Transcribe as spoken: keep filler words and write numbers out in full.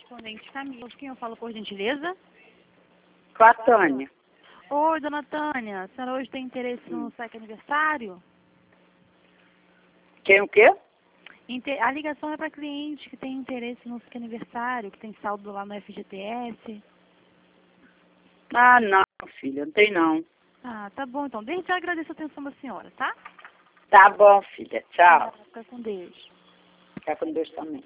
correspondente Camila. Quem eu falo por gentileza? Com a Tânia. Oi, dona Tânia. A senhora hoje tem interesse no Hum. saque aniversário? Quem o quê? Inte- A ligação é para cliente que tem interesse no saque aniversário, que tem saldo lá no F G T S. Ah, não, filha, não tem não. Ah, tá bom então. Desde já agradeço a atenção da senhora, tá? Tá bom, filha. Tchau. Fica com Deus. Fica com Deus também.